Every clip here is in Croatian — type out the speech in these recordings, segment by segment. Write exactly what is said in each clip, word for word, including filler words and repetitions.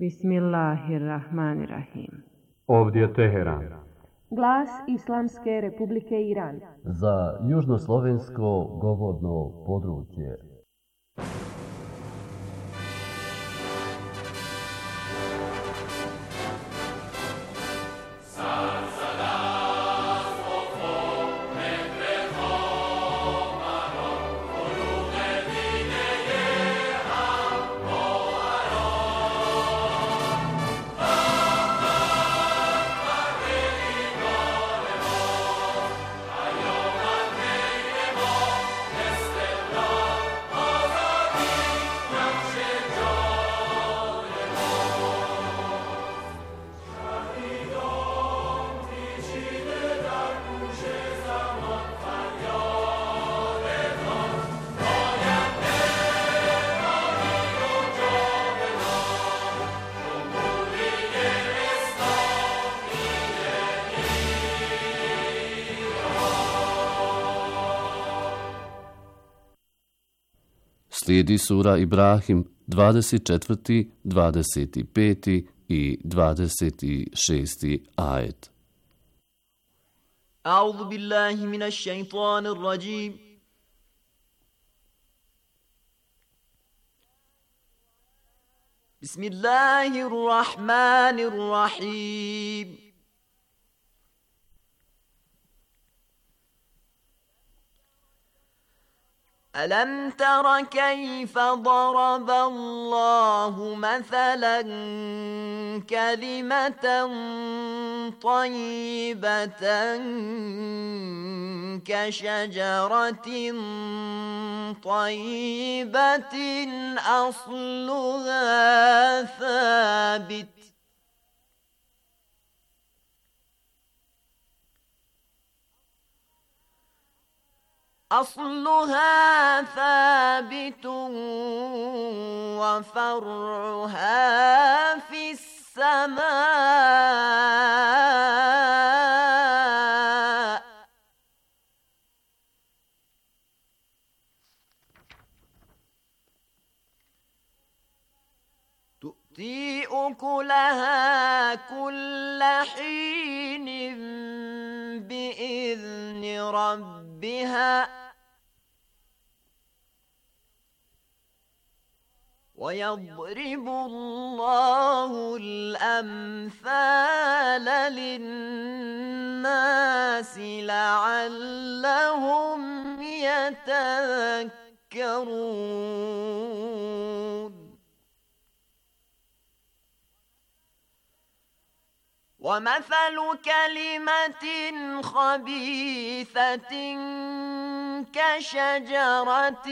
Bismillahirrahmanirrahim. Ovdje je Teheran. Glas Islamske Republike Iran. Za južnoslovensko govorno područje. Slijedi sura Ibrahim, dvadeset četvrti, dvadeset peti i dvadeset šesti ajet. A'udhu billahi minash shaitanir rajim. Bismillahirrahmanirrahim. ألم تر كيف ضرب الله مثلا كلمة طيبة كشجرة طيبة أصلها ثابت أصلها ثابت وفرعها في السماء تؤتي أكلها كل حين بإذن ربها ويضرب الله الأمثال للناس لعلهم يتذكرون ومثل كلمة خبيثة كشجرة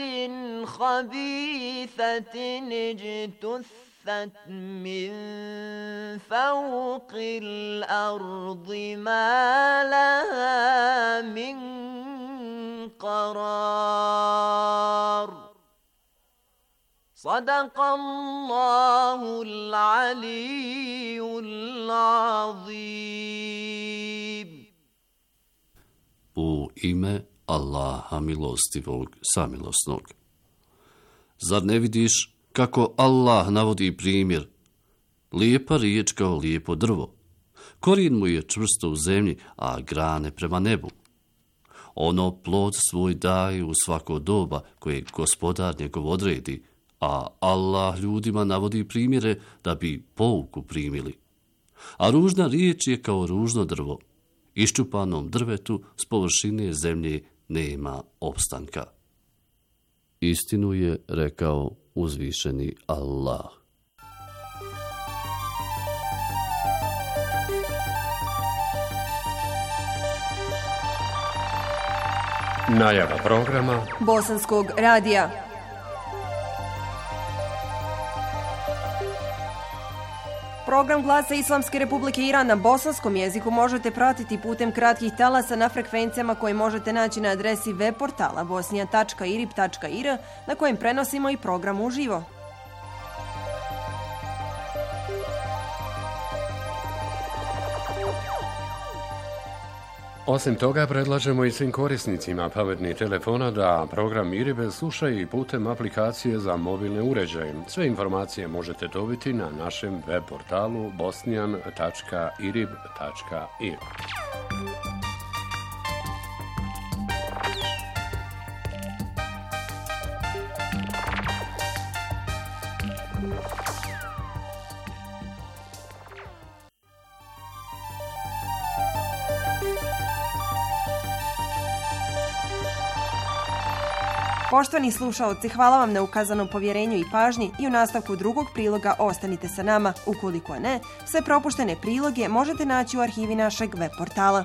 خبيثة اجتثت من فوق الأرض ما لها من قرار صدق الله العلي العظيم. U ime Allaha milostivog, samilosnog. Zar ne vidiš kako Allah navodi primjer? Lijepa riječ kao lijepo drvo. Korijen mu je čvrsto u zemlji, a grane prema nebu. Ono plod svoj daje u svako doba koje gospodar njegov odredi, a Allah ljudima navodi primjere da bi pouku primili. A ružna riječ je kao ružno drvo. Iščupanom drvetu s površine zemlje nema opstanka. Istinu je rekao uzvišeni Allah. Najava programa Bosanskog radija. Program Glasa Islamske Republike Iran na bosanskom jeziku možete pratiti putem kratkih talasa na frekvencijama koje možete naći na adresi web portala bosnija tačka irib tačka ir na kojem prenosimo i program uživo. Osim toga, predlažemo i svim korisnicima pametnih telefona da program IRIB slušaju i putem aplikacije za mobilne uređaje. Sve informacije možete dobiti na našem web portalu bosnijan tačka irib tačka ir. Poštovani slušaoci, hvala vam na ukazanom povjerenju i pažnji i u nastavku drugog priloga ostanite sa nama. Ukoliko ne, sve propuštene priloge možete naći u arhivi našeg web portala.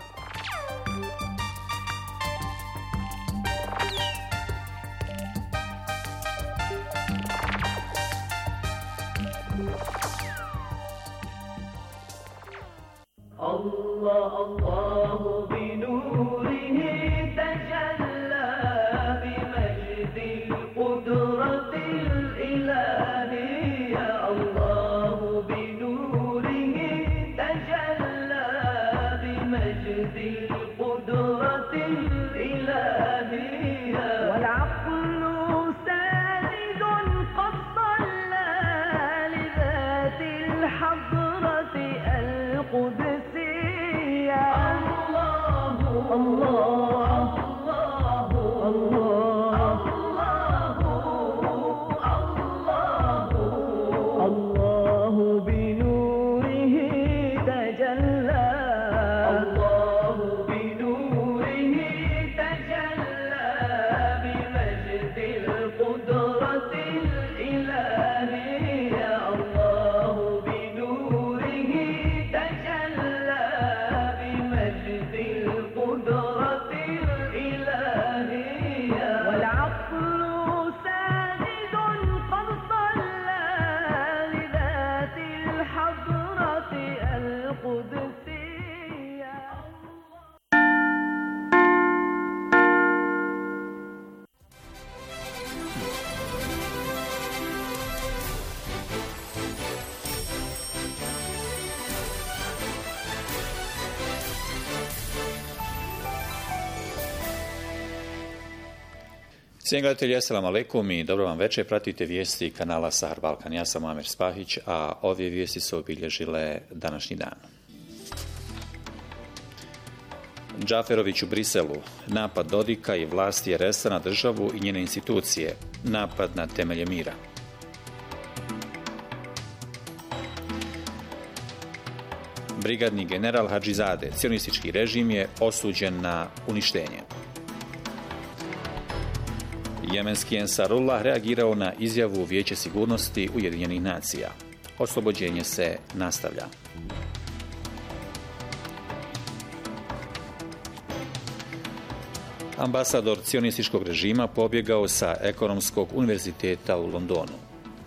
Allah, Allahu bi nurihi tajalla bi majdil qudratil ilahiyya. Allahu bi nurihi tajalla bi majdil qudratil ilahiyya. Wal aqlu sadidun qad dalla li dhatil hadrati al-qudus. Cijenjeni gledatelji, assalamu alaikum i dobro vam večer. Pratite vijesti kanala Sahar Balkan. Ja sam Amer Spahić, a ove vijesti su obilježile današnji dan. Džaferović u Briselu. Napad Dodika i vlasti er es a na državu i njene institucije. Napad na temelje mira. Brigadni general Hadžizade. Cionistički režim je osuđen na uništenje. Jemenski Ensarullah reagirao na izjavu Vijeća sigurnosti Ujedinjenih nacija. Oslobođenje se nastavlja. Ambasador cionističkog režima pobjegao sa Ekonomskog univerziteta u Londonu.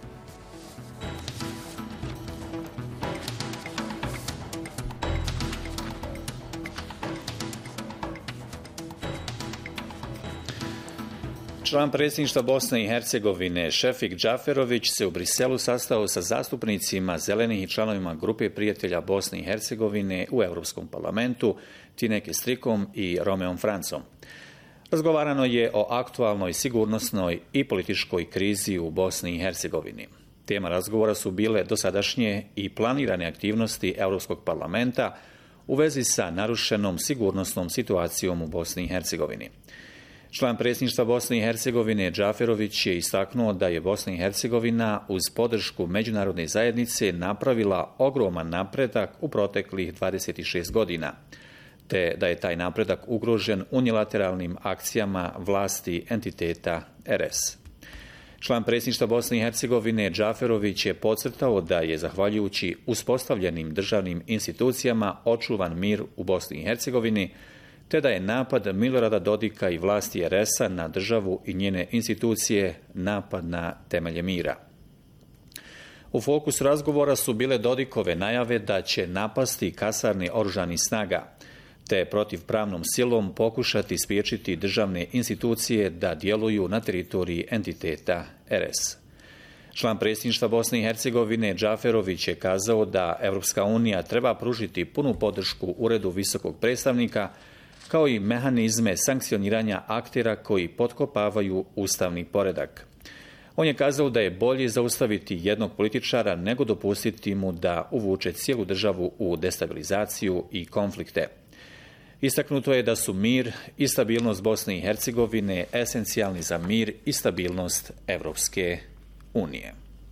Član predsjedništva Bosne i Hercegovine Šefik Džaferović se u Briselu sastao sa zastupnicima Zelenih i članovima grupe prijatelja Bosne i Hercegovine u Europskom parlamentu Tine Kestrikom i Romeom Francom. Razgovarano je o aktualnoj sigurnosnoj i političkoj krizi u Bosni i Hercegovini. Tema razgovora su bile dosadašnje i planirane aktivnosti Europskog parlamenta u vezi sa narušenom sigurnosnom situacijom u Bosni i Hercegovini. Član predsjedništva Bosne i Hercegovine Džaferović je istaknuo da je Bosna i Hercegovina uz podršku međunarodne zajednice napravila ogroman napredak u proteklih dvadeset šest godina, te da je taj napredak ugrožen unilateralnim akcijama vlasti entiteta er es. Član predsjedništva Bosne i Hercegovine Džaferović je podcrtao da je zahvaljujući uspostavljenim državnim institucijama očuvan mir u Bosni i Hercegovini, te da je napad Milorada Dodika i vlasti er es a na državu i njene institucije napad na temelje mira. U fokusu razgovora su bile Dodikove najave da će napasti kasarne oružanih snaga, te protivpravnom silom pokušati spriječiti državne institucije da djeluju na teritoriji entiteta er es. Član predsjedništva Bosne i Hercegovine Džaferović je kazao da Europska unija treba pružiti punu podršku Uredu visokog predstavnika kao i mehanizme sankcioniranja aktera koji potkopavaju ustavni poredak. On je kazao da je bolje zaustaviti jednog političara nego dopustiti mu da uvuče cijelu državu u destabilizaciju i konflikte. Istaknuto je da su mir i stabilnost Bosne i Hercegovine esencijalni za mir i stabilnost Evropske unije.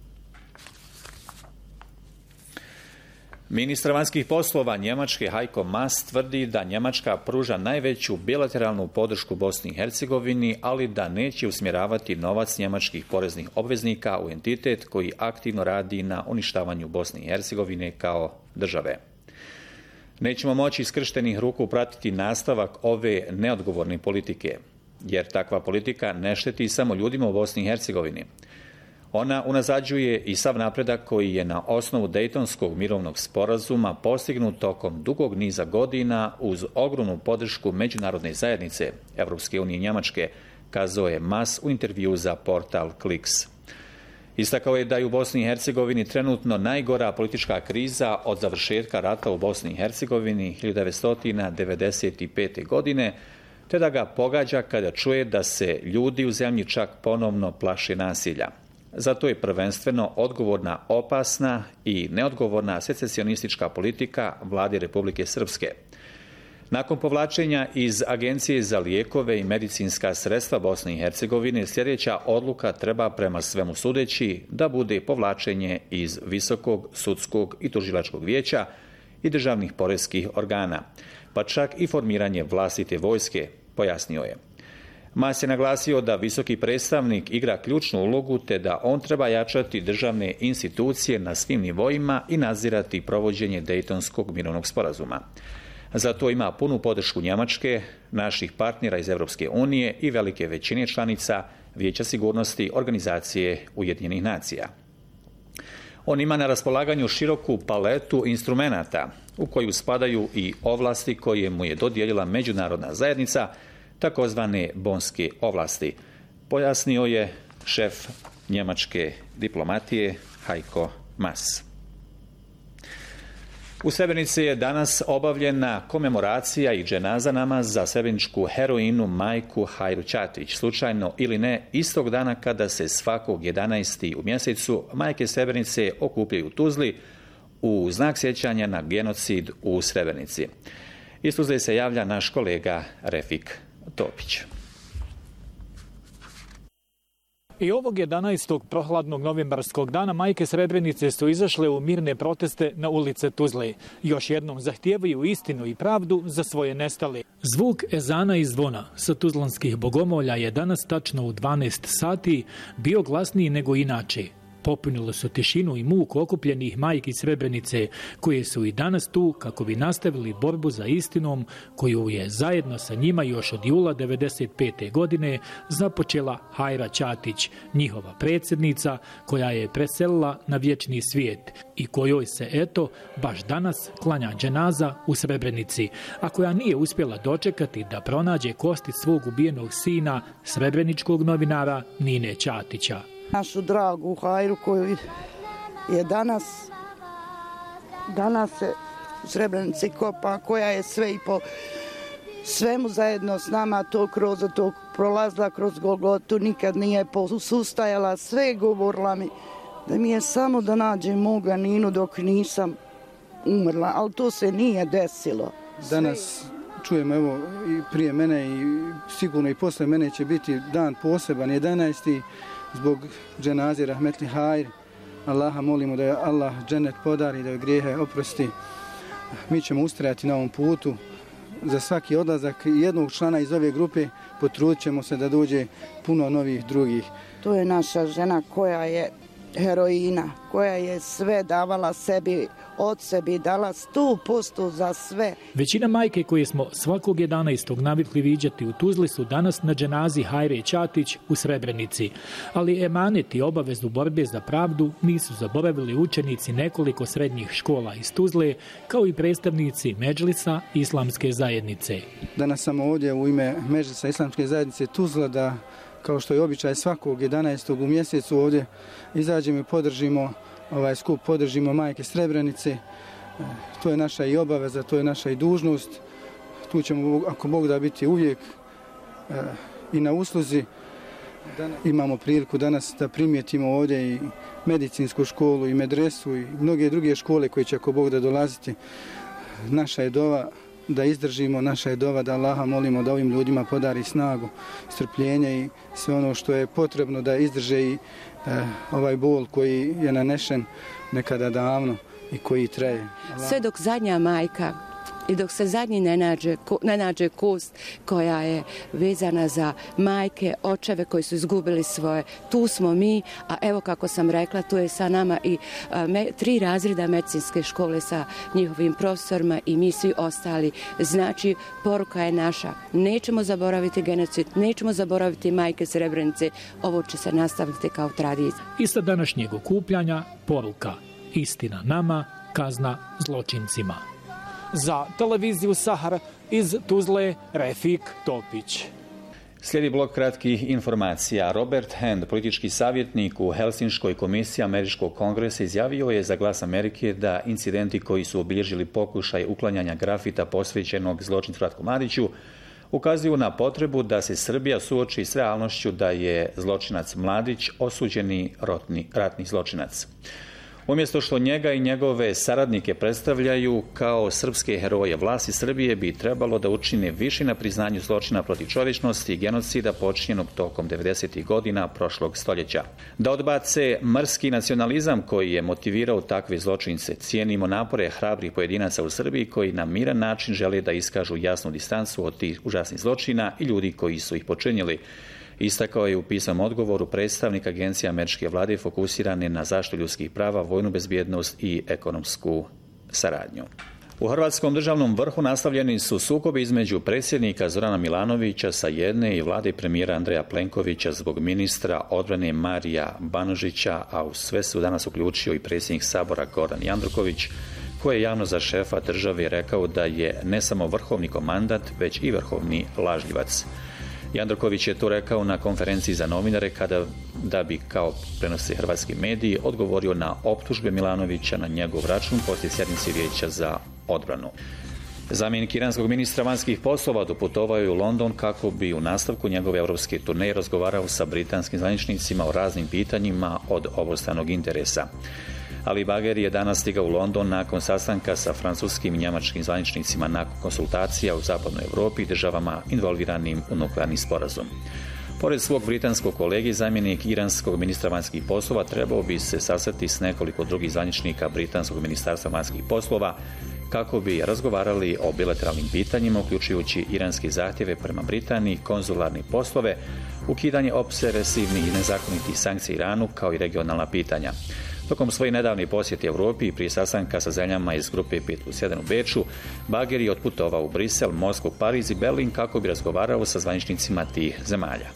Ministar vanjskih poslova Njemačke Heiko Maas tvrdi da Njemačka pruža najveću bilateralnu podršku Bosni i Hercegovini, ali da neće usmjeravati novac njemačkih poreznih obveznika u entitet koji aktivno radi na uništavanju Bosne i Hercegovine kao države. Nećemo moći iskrštenih ruku pratiti nastavak ove neodgovorne politike, jer takva politika ne šteti samo ljudima u Bosni i Hercegovini. Ona unazađuje i sav napredak koji je na osnovu Dejtonskog mirovnog sporazuma postignut tokom dugog niza godina uz ogromnu podršku međunarodne zajednice Evropske unije i Njemačke, kazao je Maas u intervju za portal Kliks. Istakao je da je u Bosni i Hercegovini trenutno najgora politička kriza od završetka rata u Bosni i Hercegovini hiljadu devetsto devedeset pete. godine, te da ga pogađa kada čuje da se ljudi u zemlji čak ponovno plaše nasilja. Zato je prvenstveno odgovorna opasna i neodgovorna secesionistička politika vlade Republike Srpske. Nakon povlačenja iz Agencije za lijekove i medicinska sredstva Bosne i Hercegovine, sljedeća odluka treba prema svemu sudeći da bude povlačenje iz Visokog sudskog i tužilačkog vijeća i državnih poreskih organa, pa čak i formiranje vlastite vojske, pojasnio je. Maas je naglasio da visoki predstavnik igra ključnu ulogu te da on treba jačati državne institucije na svim nivoima i nadzirati provođenje Dejtonskog mirovnog sporazuma. Zato ima punu podršku Njemačke, naših partnera iz Evropske unije i velike većine članica Vijeća sigurnosti Organizacije Ujedinjenih nacija. On ima na raspolaganju široku paletu instrumenata u koju spadaju i ovlasti koje mu je dodijelila međunarodna zajednica, takozvane bonske ovlasti, pojasnio je šef njemačke diplomatije Heiko Maas. U Srebrenici je danas obavljena komemoracija i dženaza namaz za srebreničku heroinu majku Hajru Ćatić. Slučajno ili ne, istog dana kada se svakog jedanaestog u mjesecu majke Srebrenice okupljaju u Tuzli u znak sjećanja na genocid u Srebrenici. Iz Tuzle se javlja naš kolega Refik Topić. I ovog jedanaestog prohladnog novembarskog dana majke Srebrenice su izašle u mirne proteste na ulice Tuzle. Još jednom zahtijevaju istinu i pravdu za svoje nestale. Zvuk ezana i zvona sa tuzlanskih bogomolja je danas tačno u dvanaest sati bio glasniji nego inače. Popunilo su tišinu i muk okupljenih majki Srebrenice, koje su i danas tu kako bi nastavili borbu za istinom koju je zajedno sa njima još od jula devedeset pete. godine započela Hajra Ćatić, njihova predsjednica koja je preselila na vječni svijet i kojoj se eto baš danas klanja dženaza u Srebrenici, a koja nije uspjela dočekati da pronađe kosti svog ubijenog sina, srebreničkog novinara Nine Ćatića. Našu dragu Hajru koju je danas, danas se u Srebrenici kopa, koja je sve i po svemu zajedno s nama to kroz to prolazila kroz Golgotu, nikad nije posustajala, sve govorila mi da mi je samo da nađem moga Ninu dok nisam umrla, ali to se nije desilo. Danas čujemo, evo, i prije mene i sigurno i posle mene će biti dan poseban, jedanaesti zbog dženaze rahmetli Hajr. Allaha molimo da je Allah džennet podari, da je grijehe oprosti. Mi ćemo ustrajati na ovom putu. Za svaki odlazak jednog člana iz ove grupe potrudit ćemo se da dođe puno novih drugih. To je naša žena koja je heroina, koja je sve davala sebi, od sebi, dala sto posto za sve. Većina majke koje smo svakog jedanaestog navikli viđati u Tuzli su danas na dženazi Hajre Ćatić u Srebrenici. Ali emanet i obavezu borbe za pravdu nisu zaboravili učenici nekoliko srednjih škola iz Tuzle, kao i predstavnici Medžlisa Islamske zajednice. Danas sam ovdje u ime Medžlisa Islamske zajednice Tuzla da, kao što je običaj svakog jedanaestog u mjesecu, ovdje izađemo i podržimo ovaj skup, podržimo majke Srebrenice. To je naša i obaveza, to je naša i dužnost. tu ćemo, ako Bog da, biti uvijek i na usluzi. Imamo priliku danas da primijetimo ovdje i medicinsku školu i medresu i mnoge druge škole koje će, ako Bog da, dolaziti. Naša je dova da izdržimo, naša je dova da Allaha molimo da ovim ljudima podari snagu, strpljenje i sve ono što je potrebno da izdrže i eh, ovaj bol koji je nanešen nekada davno i koji traje. Sve dok zadnja majka i dok se zadnji ne nađe, ne nađe kost koja je vezana za majke, očeve koji su izgubili svoje, tu smo mi, a evo kako sam rekla, tu je sa nama i a, me, tri razreda medicinske škole sa njihovim profesorima i mi svi ostali. Znači, poruka je naša, nećemo zaboraviti genocid, nećemo zaboraviti majke Srebrenice, ovo će se nastaviti kao tradicija. Ista današnjeg okupljanja poruka, istina nama, kazna zločincima. Za televiziju Sahar iz Tuzle, Refik Topić. Slijedi blok kratkih informacija. Robert Hand, politički savjetnik u Helsinškoj komisiji Američkog kongresa, izjavio je za Glas Amerike da incidenti koji su obilježili pokušaj uklanjanja grafita posvećenog zločincu Ratku Mladiću ukazuju na potrebu da se Srbija suoči s realnošću da je zločinac Mladić osuđeni rotni, ratni zločinac. Umjesto što njega i njegove saradnike predstavljaju kao srpske heroje, vlasti Srbije bi trebalo da učine više na priznanju zločina protiv čovječnosti i genocida počinjenog tokom devedesetih godina prošlog stoljeća. Da odbace mrski nacionalizam koji je motivirao takve zločince. Cijenimo napore hrabrih pojedinaca u Srbiji koji na miran način žele da iskažu jasnu distancu od tih užasnih zločina i ljudi koji su ih počinili. Istakao je u pisanom odgovoru predstavnik agencije američke vlade fokusirane na zaštitu ljudskih prava, vojnu bezbjednost i ekonomsku saradnju. U hrvatskom državnom vrhu nastavljeni su sukobi između predsjednika Zorana Milanovića sa jedne i vlade premijera Andreja Plenkovića zbog ministra odbrane Marija Banožića, a u sve se danas uključio i predsjednik Sabora Gordan Jandroković, koji je javno za šefa države rekao da je ne samo vrhovni komandant, već i vrhovni lažljivac. Jandroković je to rekao na konferenciji za novinare kada da bi, kao prenose hrvatski mediji, odgovorio na optužbe Milanovića na njegov račun poslije sjednice Vijeća za odbranu. Zamjenik iranskog ministra vanjskih poslova doputovao je u London kako bi u nastavku njegove europske turneje razgovarao sa britanskim zvaničnicima o raznim pitanjima od obostranog interesa. Ali Bagher je danas stigao u London nakon sastanka sa francuskim i njemačkim zvaničnicima nakon konsultacija u zapadnoj Europi i državama involviranim u nuklearni sporazum. Pored svog britanskog kolegi, zamjenik iranskog ministra vanjskih poslova trebao bi se sastati s nekoliko drugih zvaničnika britanskog ministarstva vanjskih poslova kako bi razgovarali o bilateralnim pitanjima, uključujući iranske zahtjeve prema Britaniji, konzularne poslove, ukidanje opsesivnih i nezakonitih sankcija Iranu, kao i regionalna pitanja. Tokom svoje nedavne posjete Europi i prije sastanka sa zemljama iz grupe pet plus jedan u Beču, Bagher je otputovao u Brisel, Moskvu, Pariz i Berlin kako bi razgovarao sa zvaničnicima tih zemalja.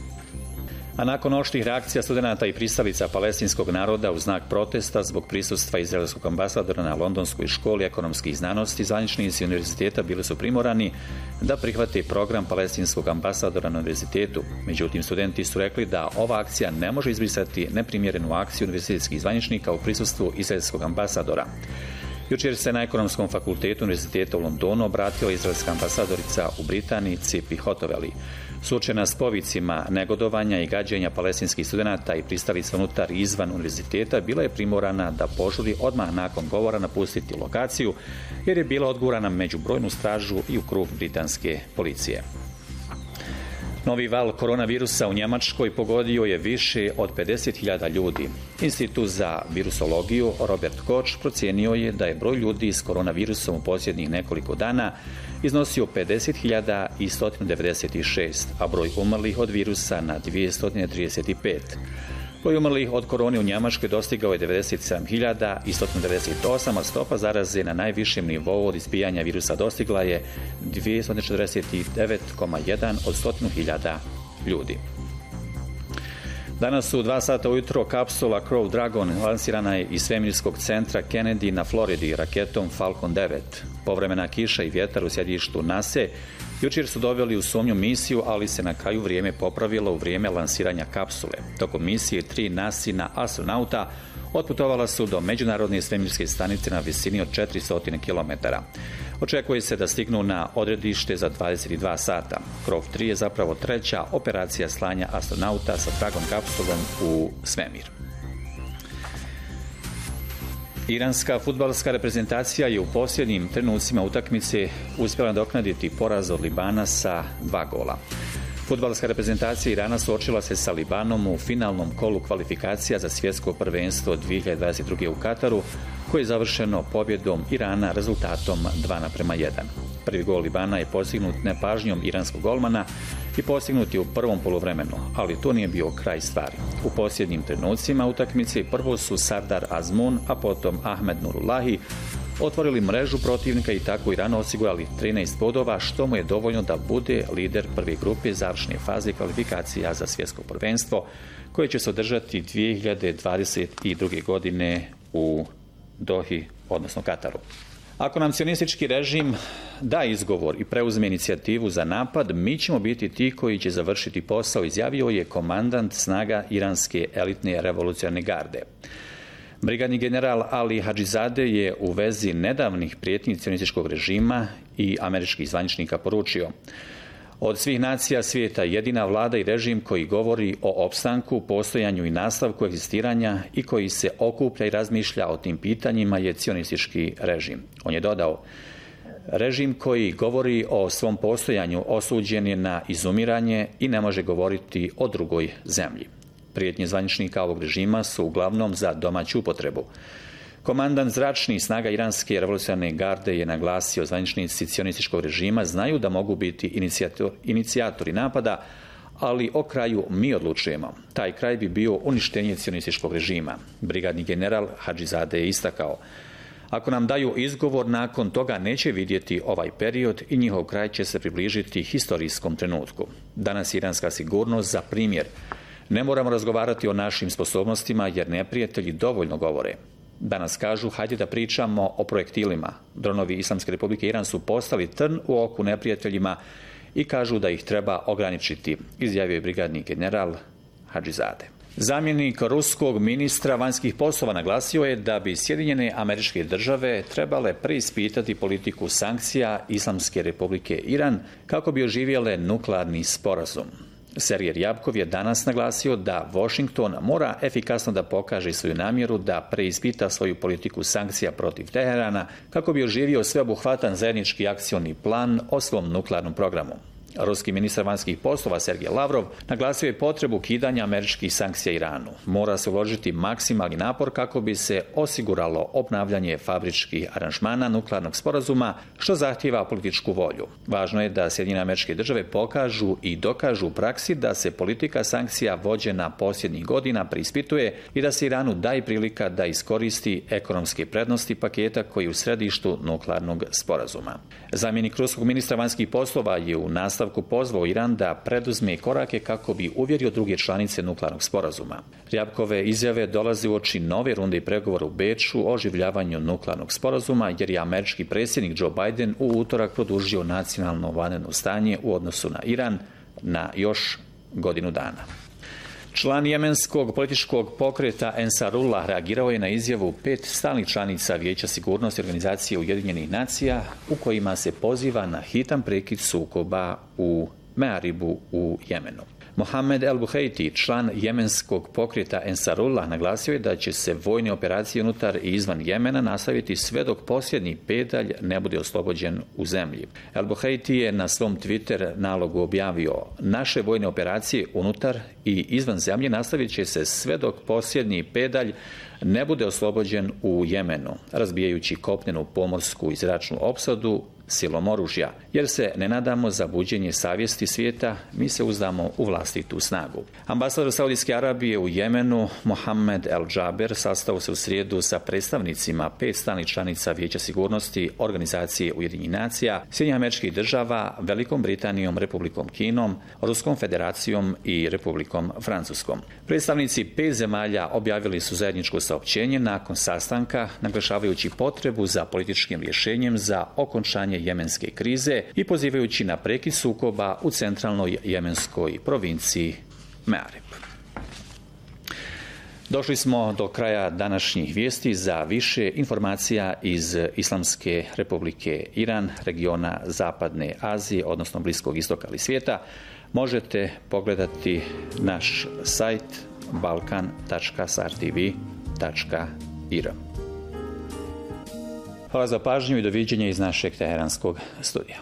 A nakon oštrih reakcija studenata i pristalica palestinskog naroda u znak protesta zbog prisustva izraelskog ambasadora na Londonskoj školi ekonomskih znanosti, zvaničnici univerziteta bili su primorani da prihvate program palestinskog ambasadora na univerzitetu. Međutim, studenti su rekli da ova akcija ne može izbrisati neprimjerenu akciju univerzitetskih zvaničnika u prisustvu izraelskog ambasadora. Jučer se na Ekonomskom fakultetu univerziteta u Londonu obratila izraelska ambasadorica u Britaniji Cipi Hotoveli. Suočena s povicima negodovanja i gađenja palestinskih studenata i pristalica unutar i izvan univerziteta, bila je primorana da požuri odmah nakon govora napustiti lokaciju, jer je bila odgurana među brojnu stražu i u krug britanske policije. Novi val koronavirusa u Njemačkoj pogodio je više od pedeset hiljada ljudi. Institut za virusologiju Robert Koch procijenio je da je broj ljudi s koronavirusom u posljednjih nekoliko dana iznosio pedeset hiljada sto devedeset šest, a broj umrlih od virusa na dvjesto trideset pet. Broj umrlih od korone u Njemačkoj dostigao je devedeset sedam hiljada sto devedeset osam, a stopa zaraze na najvišem nivou od izbijanja virusa dostigla je dvjesto četrdeset devet zarez jedan od sto hiljada ljudi. Danas u dva sata ujutro kapsula Crew Dragon lansirana je iz svemirskog centra Kennedy na Floridi raketom Falcon devet. Povremena kiša i vjetar u sjedištu nase jučer su doveli u sumnju misiju, ali se na kraju vrijeme popravilo u vrijeme lansiranja kapsule. Tokom misije tri nasina astronauta otputovala su do međunarodne svemirske stanice na visini od četiristo kilometara. Očekuje se da stignu na odredište za dvadeset dva sata. Krov tri je zapravo treća operacija slanja astronauta sa tragom kapsulom u svemir. Iranska fudbalska reprezentacija je u posljednjim trenucima utakmice uspjela nadoknaditi poraz od Libana sa dva gola. Fudbalska reprezentacija Irana suočila se sa Libanom u finalnom kolu kvalifikacija za svjetsko prvenstvo dvije hiljade dvadeset druge. u Kataru, koje je završeno pobjedom Irana rezultatom dva naprema jedan. Prvi gol Libana je postignut nepažnjom iranskog golmana i postignut je u prvom poluvremenu, ali to nije bio kraj stvari. U posljednjim trenucima utakmice prvo su Sardar Azmoun, a potom Ahmed Nurullahi otvorili mrežu protivnika i tako Iranu osigurali trinaest bodova, što mu je dovoljno da bude lider prve grupe završne faze kvalifikacija za svjetsko prvenstvo, koje će se održati dvije hiljade dvadeset druge. godine u Dohi, odnosno Kataru. Ako nam sionistički režim da izgovor i preuzme inicijativu za napad, mi ćemo biti ti koji će završiti posao, izjavio je komandant snaga iranske elitne revolucionarne garde. Brigadni general Ali Hadžizade je u vezi nedavnih prijetnji sionističkog režima i američkih zvaničnika poručio: od svih nacija svijeta jedina vlada i režim koji govori o opstanku, postojanju i nastavku egzistiranja i koji se okuplja i razmišlja o tim pitanjima je sionistički režim. On je dodao: režim koji govori o svom postojanju osuđen je na izumiranje i ne može govoriti o drugoj zemlji. Prijetnje zvaničnika ovog režima su uglavnom za domaću upotrebu. Komandant zračnih snaga iranske revolucionarne garde je naglasio: zvaničnici sionističkog režima znaju da mogu biti inicijator, inicijatori napada, ali o kraju mi odlučujemo. Taj kraj bi bio uništenje sionističkog režima. Brigadni general Hadžizade je istakao: ako nam daju izgovor, nakon toga neće vidjeti ovaj period i njihov kraj će se približiti historijskom trenutku. Danas iranska sigurnost za primjer. Ne moramo razgovarati o našim sposobnostima jer neprijatelji dovoljno govore. Danas kažu: hajde da pričamo o projektilima. Dronovi Islamske republike Iran su postali trn u oku neprijateljima i kažu da ih treba ograničiti, izjavio je brigadni general Hadžizade. Zamjenik ruskog ministra vanjskih poslova naglasio je da bi Sjedinjene Američke Države trebale preispitati politiku sankcija Islamske republike Iran kako bi oživjele nuklearni sporazum. Sergej Ryabkov je danas naglasio da Washington mora efikasno da pokaže svoju namjeru da preispita svoju politiku sankcija protiv Teherana kako bi oživio sveobuhvatan zajednički akcioni plan o svom nuklearnom programu. Ruski ministar vanjskih poslova Sergej Lavrov naglasio je potrebu ukidanja američkih sankcija Iranu. Mora se uložiti maksimalni napor kako bi se osiguralo obnavljanje fabričkih aranžmana nuklearnog sporazuma, što zahtijeva političku volju. Važno je da Sjedinjene Američke Države pokažu i dokažu u praksi da se politika sankcija vođena posljednjih godina preispituje i da se Iranu daje prilika da iskoristi ekonomske prednosti paketa koji je u središtu nuklearnog sporazuma. Zamjenik ruskog ministra vanjskih poslova je u nastavku pozvao Iran da preduzme korake kako bi uvjerio druge članice nuklearnog sporazuma. Ryabkove izjave dolaze uoči nove runde i pregovora u Beču o oživljavanju nuklearnog sporazuma, jer je američki predsjednik Joe Biden u utorak produžio nacionalno vanredno stanje u odnosu na Iran na još godinu dana. Član jemenskog političkog pokreta Ensarullah reagirao je na izjavu pet stalnih članica Vijeća sigurnosti Organizacije Ujedinjenih nacija u kojima se poziva na hitan prekid sukoba u Mearibu u Jemenu. Mohamed El Buheiti, član jemenskog pokreta Ensarullah, naglasio je da će se vojne operacije unutar i izvan Jemena nastaviti sve dok posljednji pedalj ne bude oslobođen u zemlji. El Buheiti je na svom Twitter nalogu objavio: naše vojne operacije unutar i izvan zemlje nastavit će se sve dok posljednji pedalj ne bude oslobođen u Jemenu, razbijajući kopnenu pomorsku i zračnu opsadu silom oružja, jer se ne nadamo za buđenje savjesti svijeta, mi se uzdamo u vlastitu snagu. Ambasador Saudijske Arabije u Jemenu, Mohamed El Džaber, sastao se u srijedu sa predstavnicima pet stalnih članica Vijeća sigurnosti Organizacije Ujedinjenih nacija, Sjedinjenih Američkih Država, Velikom Britanijom, Republikom Kinom, Ruskom Federacijom i Republikom Francuskom. Predstavnici pet zemalja objavili su zajedničko saopćenje nakon sastanka, naglašavajući potrebu za političkim rješenjem za okončanje jemenske krize i pozivajući na prekid sukoba u centralnoj jemenskoj provinciji Mearib. Došli smo do kraja današnjih vijesti. Za više informacija iz Islamske republike Iran, regiona Zapadne Azije, odnosno Bliskog istoka ili svijeta, možete pogledati naš sajt balkan tačka sartv tačka ir. Hvala za pažnju i doviđenja iz našeg teheranskog studija.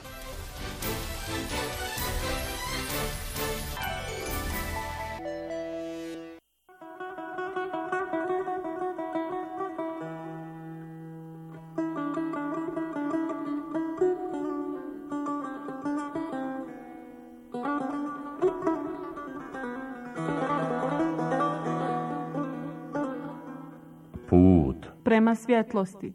Put prema svjetlosti.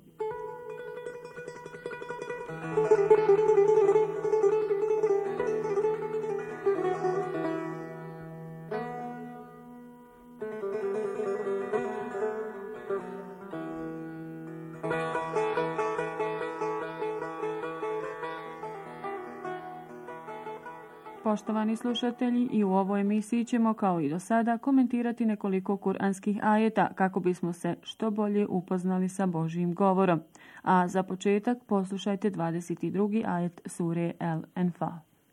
Poštovani slušatelji, i u ovoj emisiji ćemo kao i do sada komentirati nekoliko kuranskih ajeta kako bismo se što bolje upoznali sa Božjim govorom. A za početak poslušajte dvadeset drugi ajet sure El-Enfal.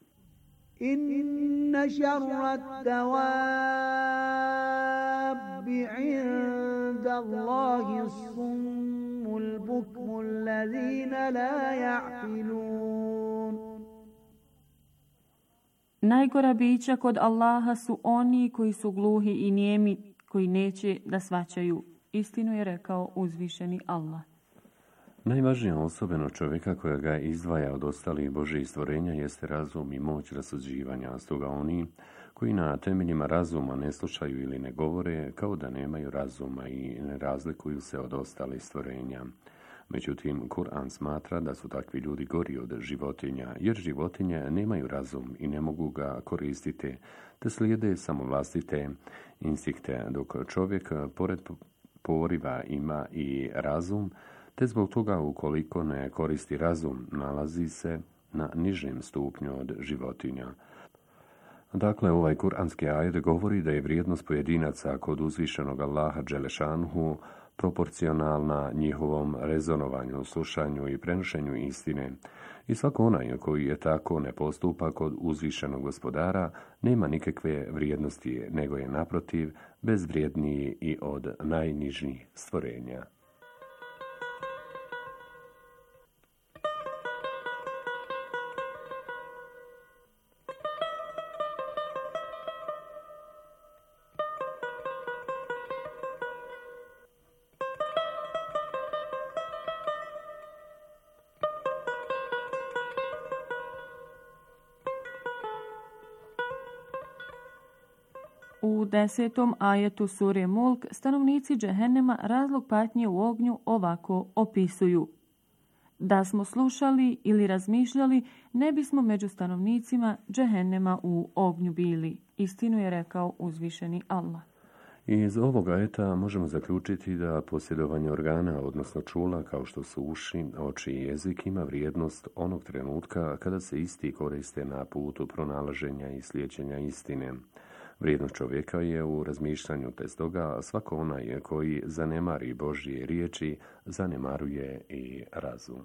Inna šarrat dawabi inda Allahi summul bukmul ladhina la ja'qilun. Najgora bića kod Allaha su oni koji su gluhi i nijemi, koji neće da shvaćaju. Istinu je rekao uzvišeni Allah. Najvažnija osobeno čovjeka koja ga izdvaja od ostalih Božjih stvorenja jeste razum i moć rasuđivanja, stoga oni koji na temeljima razuma ne slušaju ili ne govore kao da nemaju razuma i ne razlikuju se od ostalih stvorenja. Međutim, Kur'an smatra da su takvi ljudi gori od životinja, jer životinje nemaju razum i ne mogu ga koristiti, te slijede samo vlastite instinkte, dok čovjek pored poriva ima i razum, te zbog toga ukoliko ne koristi razum, nalazi se na nižem stupnju od životinja. Dakle, ovaj kuranski ajet govori da je vrijednost pojedinaca kod uzvišenog Allaha Đelešanhu proporcionalna njihovom rezonovanju, slušanju i prenošenju istine. I svako onaj koji je tako ne postupa kod uzvišenog gospodara nema nikakve vrijednosti, nego je naprotiv bezvrijedniji i od najnižih stvorenja. U desetom ajetu sure Mulk stanovnici Džehennema razlog patnje u ognju ovako opisuju. Da smo slušali ili razmišljali, ne bismo među stanovnicima Džehennema u ognju bili. Istinu je rekao uzvišeni Allah. Iz ovog ajeta možemo zaključiti da posjedovanje organa, odnosno čula, kao što su uši, oči i jezik, ima vrijednost onog trenutka kada se isti koriste na putu pronalaženja i slijeđenja istine. Vrijednost čovjeka je u razmišljanju, te stoga svako onaj koji zanemari Božje riječi, zanemaruje i razum.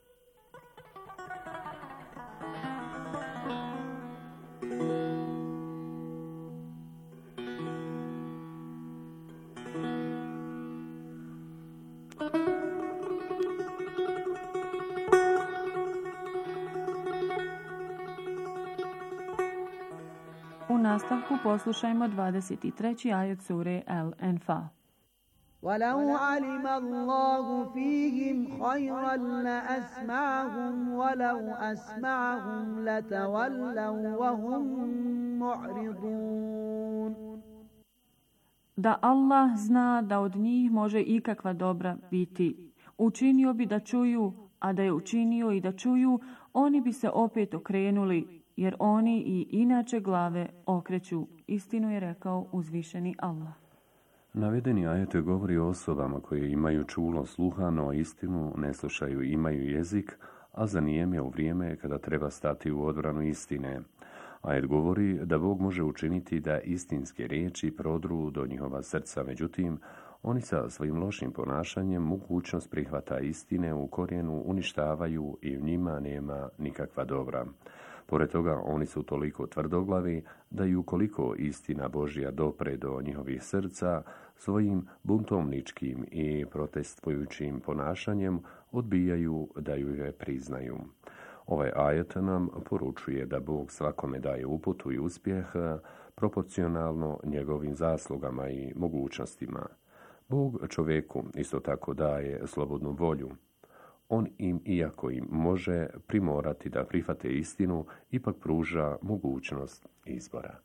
U nastavku poslušajmo dvadeset treći ajet sure El-Enfal. وَلَوْ عَلِمَ اللَّهُ فِيهِمْ خَيْرًا لَأَسْمَعَهُمْ وَلَوْ أَسْمَعَهُمْ لَتَوَلَّوْا وَهُمْ مُعْرِضُونَ. Da Allah zna da od njih može ikakva dobra biti, učinio bi da čuju, a da je učinio i da čuju, oni bi se opet okrenuli, jer oni i inače glave okreću. Istinu je rekao uzvišeni Allah. Navedeni ajet govori o osobama koje imaju čulo sluha, no istinu ne slušaju, imaju jezik, a zanijeme u vrijeme kada treba stati u odbranu istine. Ajet govori da Bog može učiniti da istinske riječi prodru do njihova srca, međutim, oni sa svojim lošim ponašanjem mogućnost prihvata istine u korijenu uništavaju i u njima nema nikakva dobra. Pored toga, oni su toliko tvrdoglavi da i ukoliko istina Božja dopre do njihovih srca, svojim buntovničkim i protestpujućim ponašanjem odbijaju da ju je priznaju. Ovaj ajet nam poručuje da Bog svakome daje uputu i uspjeh proporcionalno njegovim zaslugama i mogućnostima. Bog čovjeku isto tako daje slobodnu volju. On im, iako im može primorati da prihvate istinu, ipak pruža mogućnost izbora.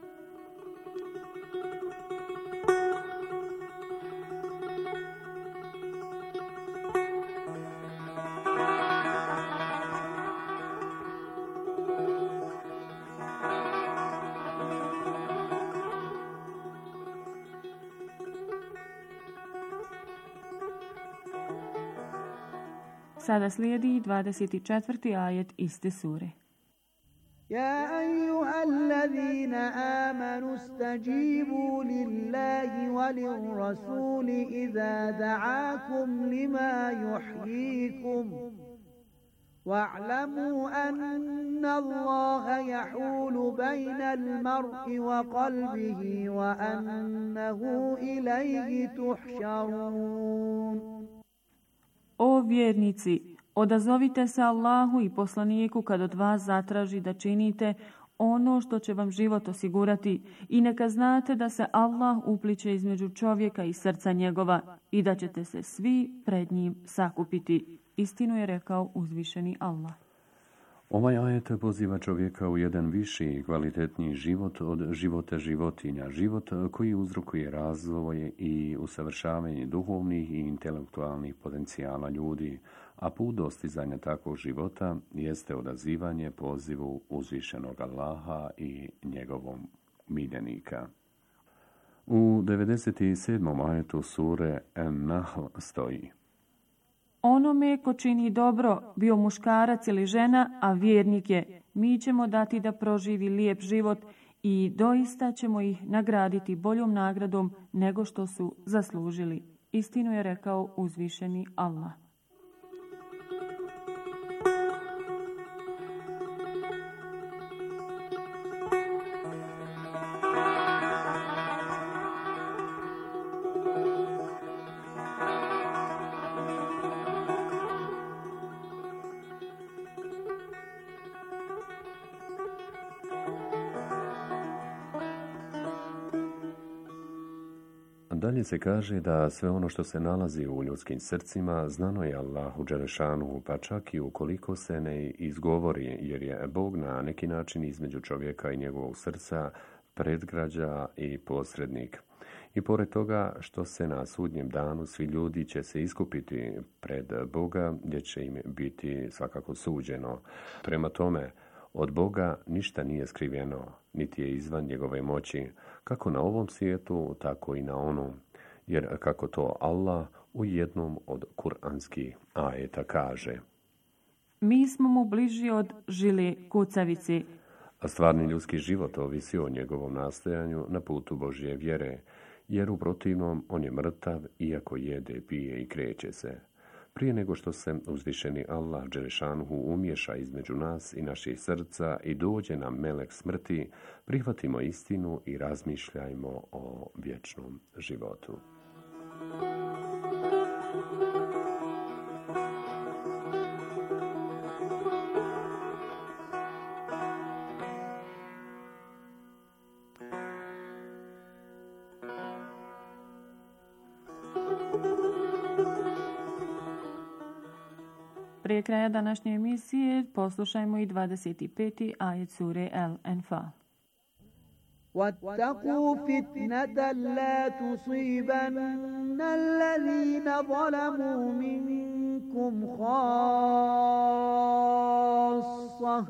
Sada slijedi dvadeset četvrti ajet iste sure. يا أيها الذين آمنوا استجيبوا لله وللرسول إذا دعاكم لما يحييكم واعلموا أن الله يحول بين المرء وقلبه وأنه إليه تحشرون. O vjernici, odazovite se Allahu i poslaniku kad od vas zatraži da činite ono što će vam život osigurati i neka znate da se Allah upliče između čovjeka i srca njegova i da ćete se svi pred njim sakupiti. Istinu je rekao uzvišeni Allah. Ovaj ajet poziva čovjeka u jedan viši i kvalitetniji život od života životinja, život koji uzrokuje razvoj i usavršavanje duhovnih i intelektualnih potencijala ljudi, a put dostizanja takvog života jeste odazivanje pozivu uzvišenog Allaha i njegovom miljenika. U devedeset sedmom ajetu sure An-Nahl stoji: Onome ko čini dobro, bio muškarac ili žena, a vjernik je, mi ćemo dati da proživi lijep život i doista ćemo ih nagraditi boljom nagradom nego što su zaslužili. Istinu je rekao uzvišeni Allah. Dalje se kaže da sve ono što se nalazi u ljudskim srcima znano je Allahu dželešanu, pa čak i ukoliko se ne izgovori, jer je Bog na neki način između čovjeka i njegovog srca predgrađa i posrednik. I pored toga što se na sudnjem danu svi ljudi će se iskupiti pred Boga, gdje će im biti svakako suđeno. Prema tome, od Boga ništa nije skriveno, niti je izvan njegove moći, kako na ovom svijetu, tako i na onom. Jer kako to Allah u jednom od kuranskih ajeta kaže: Mi smo mu bliži od žile kucavice. A stvarni ljudski život ovisi o njegovom nastojanju na putu Božje vjere, jer u protivnom on je mrtav iako jede, pije i kreće se. Prije nego što se uzvišeni Allah dželešanuhu umješa između nas i naših srca i dođe nam melek smrti, prihvatimo istinu i razmišljajmo o vječnom životu. Prije kraja današnje emisije poslušajmo i dvadeset peti ajet sure Al-Anfal. واتقوا فتنة لا تصيبن الذين ظلموا منكم خاصة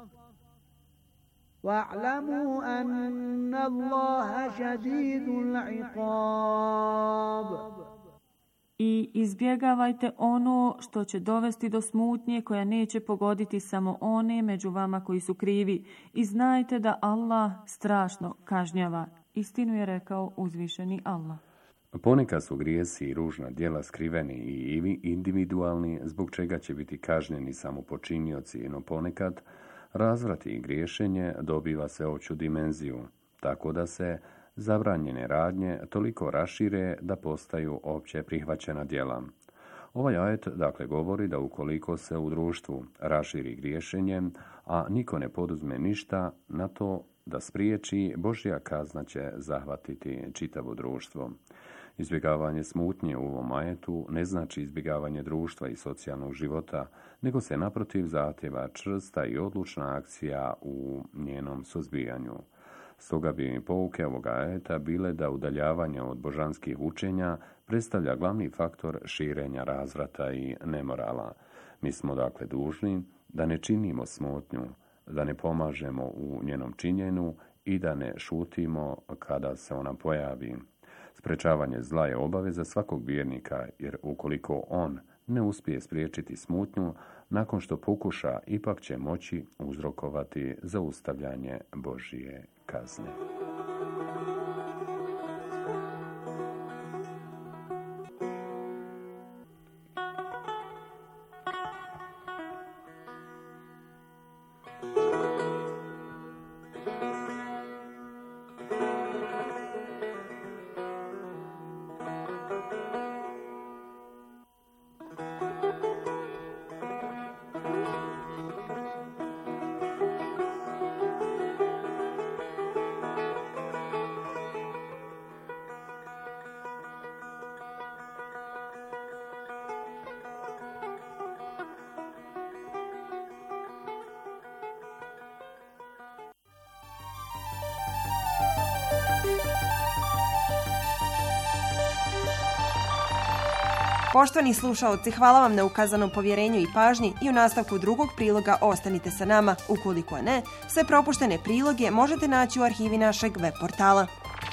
واعلموا أن الله شديد العقاب. i izbjegavajte ono što će dovesti do smutnje koja neće pogoditi samo one među vama koji su krivi i znajte da Allah strašno kažnjava. Istinu je rekao uzvišeni Allah. Ponekad su grijesi i ružna djela skriveni i individualni, zbog čega će biti kažnjeni samo počinioci, no ponekad razvrat i griješenje dobiva sveopću dimenziju, tako da se zabranjene radnje toliko rašire da postaju opće prihvaćena djela. Ovaj ajet dakle govori da ukoliko se u društvu raširi griješenje, a niko ne poduzme ništa na to da spriječi, Božja kazna će zahvatiti čitavo društvo. Izbjegavanje smutnje u ovom ajetu ne znači izbjegavanje društva i socijalnog života, nego se naprotiv zahtjeva čvrsta i odlučna akcija u njenom suzbijanju. Stoga bi pouke ovoga ajeta bile da udaljavanje od božanskih učenja predstavlja glavni faktor širenja razvrata i nemorala. Mi smo dakle dužni da ne činimo smutnju, da ne pomažemo u njenom činjenju i da ne šutimo kada se ona pojavi. Sprečavanje zla je obaveza svakog vjernika, jer ukoliko on ne uspije spriječiti smutnju, nakon što pokuša, ipak će moći uzrokovati zaustavljanje Božje kazne. Poštovani slušaoci, hvala vam na ukazanom povjerenju i pažnji i u nastavku drugog priloga ostanite sa nama. Ukoliko ne, sve propuštene priloge možete naći u arhivi našeg web portala.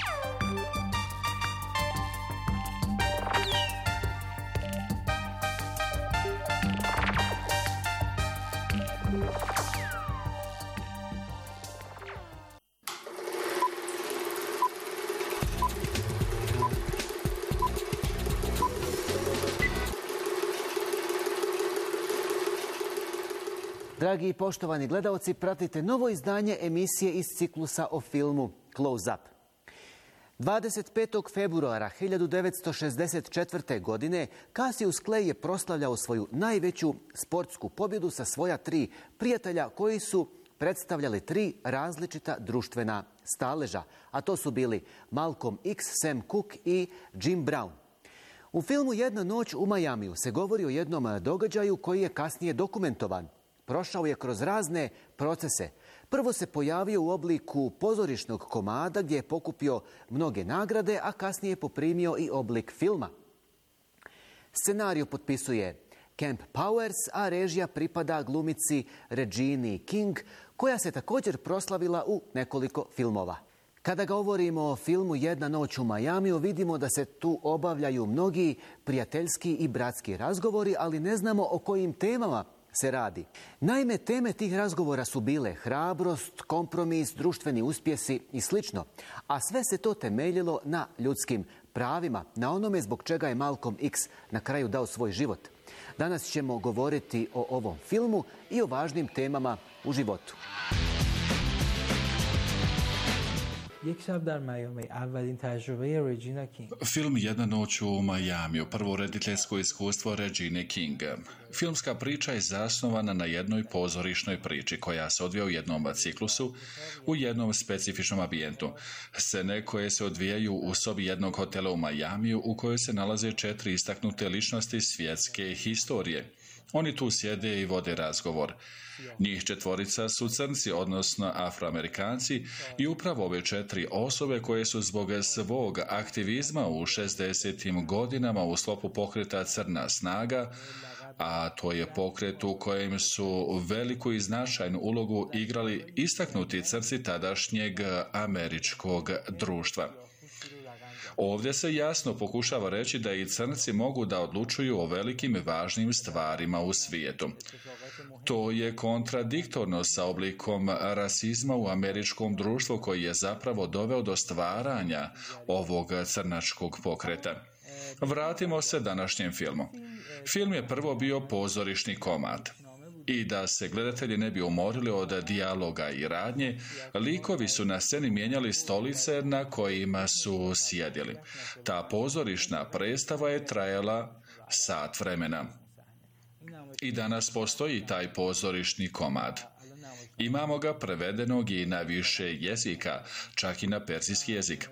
Dragi i poštovani gledaoci, pratite novo izdanje emisije iz ciklusa o filmu Close Up. dvadeset petog februara hiljadu devetsto šezdeset četvrte. godine Cassius Clay je proslavljao svoju najveću sportsku pobjedu sa svoja tri prijatelja koji su predstavljali tri različita društvena staleža, a to su bili Malcolm X, Sam Cooke i Jim Brown. U filmu Jedna noć u Majamiju se govori o jednom događaju koji je kasnije dokumentovan. Prošao je kroz razne procese. Prvo se pojavio u obliku pozorišnog komada gdje je pokupio mnoge nagrade, a kasnije je poprimio i oblik filma. Scenariju potpisuje Kemp Powers, a režija pripada glumici Regini King, koja se također proslavila u nekoliko filmova. Kada govorimo o filmu Jedna noć u Majamiju, vidimo da se tu obavljaju mnogi prijateljski i bratski razgovori, ali ne znamo o kojim temama se radi. Naime, teme tih razgovora su bile hrabrost, kompromis, društveni uspjesi i slično, a sve se to temeljilo na ljudskim pravima, na onome zbog čega je Malcolm X na kraju dao svoj život. Danas ćemo govoriti o ovom filmu i o važnim temama u životu. Film Jedna noć u Majamiju, prvo rediteljsko iskustvo Regine King. Filmska priča je zasnovana na jednoj pozorišnoj priči koja se odvija u jednom ciklusu, u jednom specifičnom ambijentu. Scene koje se odvijaju u sobi jednog hotela u Majamiju u kojoj se nalaze četiri istaknute ličnosti svjetske historije. Oni tu sjede i vode razgovor. Njih četvorica su crnci, odnosno afroamerikanci, i upravo ove četiri osobe koje su zbog svog aktivizma u šezdesetim godinama u sklopu pokreta Crna snaga, a to je pokret u kojem su veliku i značajnu ulogu igrali istaknuti crnci tadašnjeg američkog društva. Ovdje se jasno pokušava reći da i crnci mogu da odlučuju o velikim i važnim stvarima u svijetu. To je kontradiktorno sa oblikom rasizma u američkom društvu koji je zapravo doveo do stvaranja ovog crnačkog pokreta. Vratimo se današnjem filmu. Film je prvo bio pozorišni komad. I da se gledatelji ne bi umorili od dijaloga i radnje, likovi su na sceni mijenjali stolice na kojima su sjedili. Ta pozorišna predstava je trajala sat vremena. I danas postoji taj pozorišni komad. Imamo ga prevedenog i na više jezika, čak i na perzijski jezik.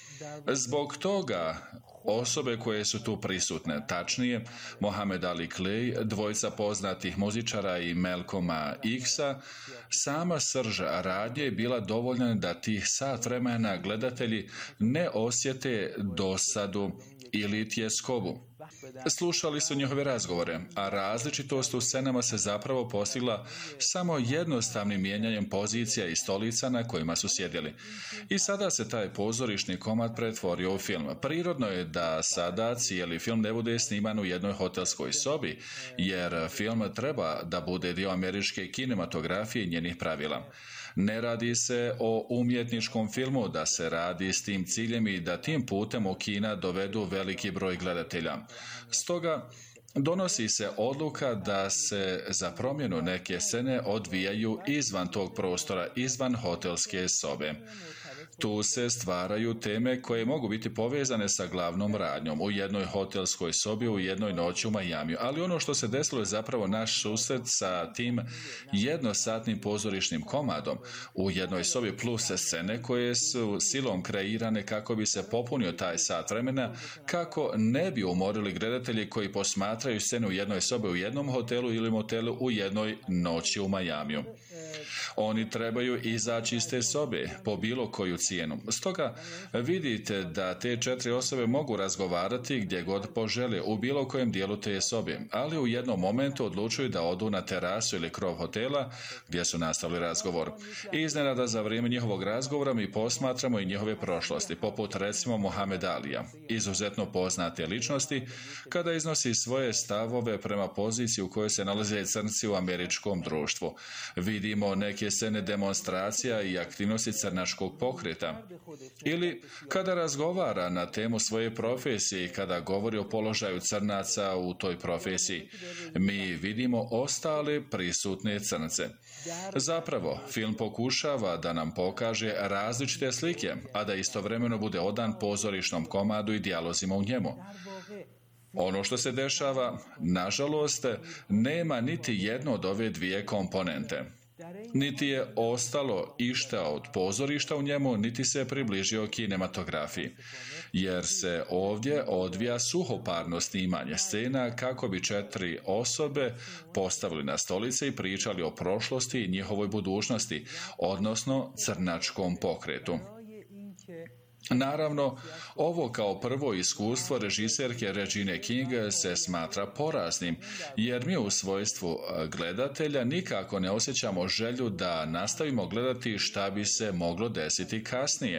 Zbog toga osobe koje su tu prisutne, tačnije Mohamed Ali Clay, dvojica poznatih muzičara i Malcolma X-a, sama srž radnje je bila dovoljna da tih sat vremena gledatelji ne osjete dosadu ili tjeskobu. Slušali su njihove razgovore, a različitost u scenama se zapravo postigla samo jednostavnim mijenjanjem pozicija i stolica na kojima su sjedili. I sada se taj pozorišni komad pretvorio u film. Prirodno je da sada cijeli film ne bude sniman u jednoj hotelskoj sobi, jer film treba da bude dio američke kinematografije i njenih pravila. Ne radi se o umjetničkom filmu da se radi s tim ciljem i da tim putem u kina dovedu veliki broj gledatelja. Stoga donosi se odluka da se za promjenu neke scene odvijaju izvan tog prostora, izvan hotelske sobe. Tu se stvaraju teme koje mogu biti povezane sa glavnom radnjom u jednoj hotelskoj sobi u jednoj noći u Majamiju. Ali ono što se desilo je zapravo naš susret sa tim jednosatnim pozorišnim komadom u jednoj sobi plus scene koje su silom kreirane kako bi se popunio taj sat vremena, kako ne bi umorili gledatelji koji posmatraju scenu u jednoj sobi u jednom hotelu ili motelu u jednoj noći u Majamiju. Oni trebaju izaći iz te sobe po bilo koju cijenu. Stoga vidite da te četiri osobe mogu razgovarati gdje god požele u bilo kojem dijelu te sobe, ali u jednom momentu odlučuju da odu na terasu ili krov hotela gdje su nastavili razgovor. I iznenada za vrijeme njihovog razgovora mi posmatramo i njihove prošlosti, poput recimo Mohameda Alija, izuzetno poznate ličnosti, kada iznosi svoje stavove prema poziciji u kojoj se nalaze crnci u američkom društvu. Vidimo neke scene demonstracija i aktivnosti crnačkog pokreta. Ili kada razgovara na temu svoje profesije i kada govori o položaju crnaca u toj profesiji, mi vidimo ostale prisutne crnce. Zapravo, film pokušava da nam pokaže različite slike, a da istovremeno bude odan pozorišnom komadu i dijalozima u njemu. Ono što se dešava, nažalost, nema niti jedno od ove dvije komponente. Niti je ostalo išta od pozorišta u njemu, niti se približio kinematografiji, jer se ovdje odvija suhoparno snimanje scena kako bi četiri osobe postavili na stolice i pričali o prošlosti i njihovoj budućnosti, odnosno crnačkom pokretu. Naravno, ovo kao prvo iskustvo režiserke Regine King se smatra poraznim, jer mi u svojstvu gledatelja nikako ne osjećamo želju da nastavimo gledati šta bi se moglo desiti kasnije.